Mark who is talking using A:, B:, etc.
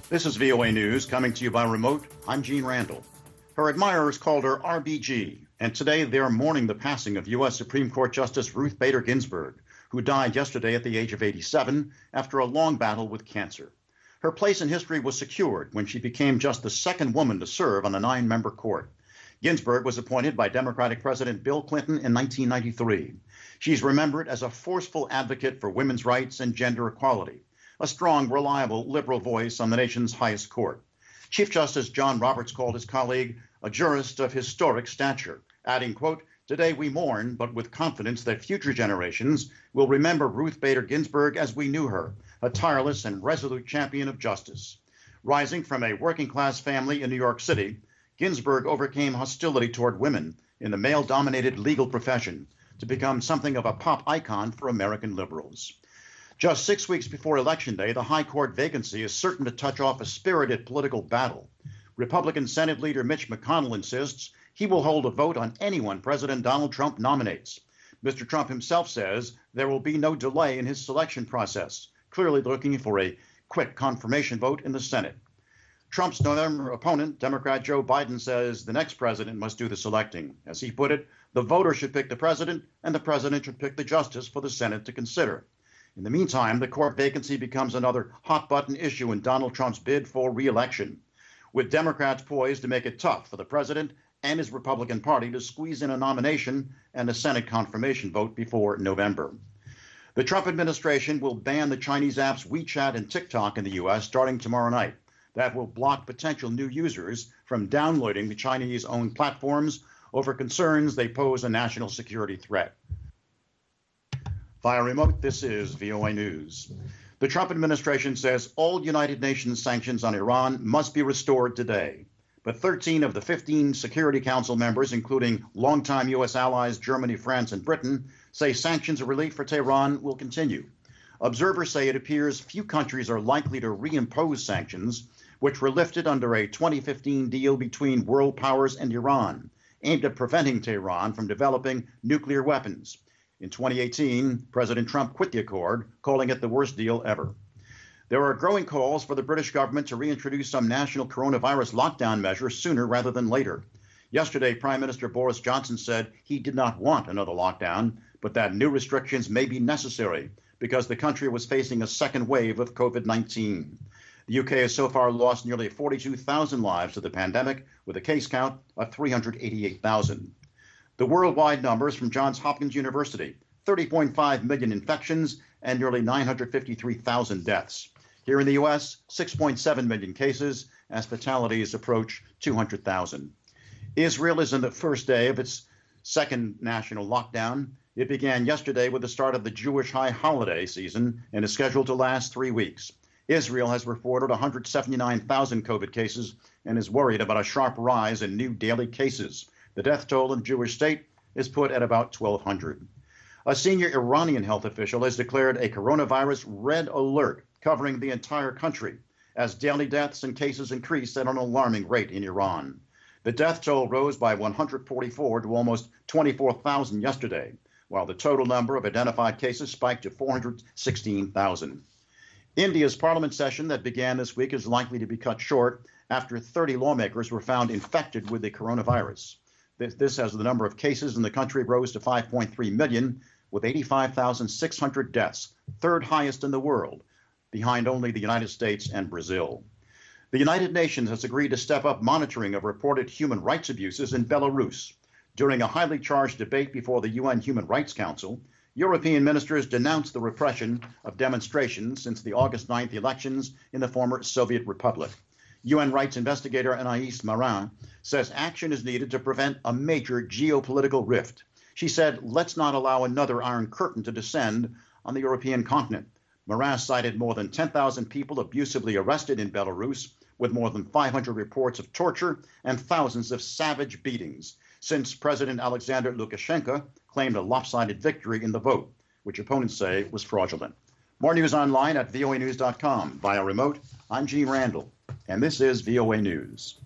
A: This is VOA News coming to you by remote. I'm Gene Randall. Her admirers called her RBG, and today they're mourning the passing of U.S. Supreme Court Justice Ruth Bader Ginsburg, who died yesterday at the age of 87 after a long battle with cancer. Her place in history was secured when she became just the second woman to serve on a 9-member court. Ginsburg was appointed by Democratic President Bill Clinton in 1993. She's remembered as a forceful advocate for women's rights and gender equality, a strong, reliable, liberal voice on the nation's highest court. Chief Justice John Roberts called his colleague a jurist of historic stature, adding, quote, "Today we mourn, but with confidence that future generations will remember Ruth Bader Ginsburg as we knew her, a tireless and resolute champion of justice." Rising from a working-class family in New York City, Ginsburg overcame hostility toward women in the male-dominated legal profession to become something of a pop icon for American liberals. Just 6 weeks before Election Day, the High Court vacancy is certain to touch off a spirited political battle. Republican Senate Leader Mitch McConnell insists he will hold a vote on anyone President Donald Trump nominates. Mr. Trump himself says there will be no delay in his selection process, clearly looking for a quick confirmation vote in the Senate. Trump's November opponent, Democrat Joe Biden, says the next president must do the selecting. As he put it, the voters should pick the president, and the president should pick the justice for the Senate to consider. In the meantime, the court vacancy becomes another hot-button issue in Donald Trump's bid for re-election, with Democrats poised to make it tough for the president and his Republican Party to squeeze in a nomination and a Senate confirmation vote before November. The Trump administration will ban the Chinese apps WeChat and TikTok in the U.S. starting tomorrow night. That will block potential new users from downloading the Chinese-owned platforms over concerns they pose a national security threat. Via remote, this is VOA News. The Trump administration says all United Nations sanctions on Iran must be restored today. But 13 of the 15 Security Council members, including longtime U.S. allies Germany, France, and Britain, say sanctions of relief for Tehran will continue. Observers say it appears few countries are likely to reimpose sanctions, which were lifted under a 2015 deal between world powers and Iran, aimed at preventing Tehran from developing nuclear weapons. In 2018, President Trump quit the accord, calling it the worst deal ever. There are growing calls for the British government to reintroduce some national coronavirus lockdown measures sooner rather than later. Yesterday, Prime Minister Boris Johnson said he did not want another lockdown, but that new restrictions may be necessary because the country was facing a second wave of COVID-19. The UK has so far lost nearly 42,000 lives to the pandemic, with a case count of 388,000. The worldwide numbers from Johns Hopkins University, 30.5 million infections and nearly 953,000 deaths. Here in the U.S., 6.7 million cases as fatalities approach 200,000. Israel is in the first day of its second national lockdown. It began yesterday with the start of the Jewish high holiday season and is scheduled to last 3 weeks. Israel has reported 179,000 COVID cases and is worried about a sharp rise in new daily cases. The death toll in the Jewish state is put at about 1,200. A senior Iranian health official has declared a coronavirus red alert covering the entire country as daily deaths and cases increase at an alarming rate in Iran. The death toll rose by 144 to almost 24,000 yesterday, while the total number of identified cases spiked to 416,000. India's parliament session that began this week is likely to be cut short after 30 lawmakers were found infected with the coronavirus. This as the number of cases in the country rose to 5.3 million, with 85,600 deaths, third highest in the world, behind only the United States and Brazil. The United Nations has agreed to step up monitoring of reported human rights abuses in Belarus. During a highly charged debate before the UN Human Rights Council, European ministers denounced the repression of demonstrations since the August 9th elections in the former Soviet Republic. UN rights investigator Anaïs Marin says action is needed to prevent a major geopolitical rift. She said, "Let's not allow another Iron Curtain to descend on the European continent." Marin cited more than 10,000 people abusively arrested in Belarus, with more than 500 reports of torture and thousands of savage beatings, since President Alexander Lukashenko claimed a lopsided victory in the vote, which opponents say was fraudulent. More news online at voanews.com. Via remote, I'm Gene Randall, and this is VOA News.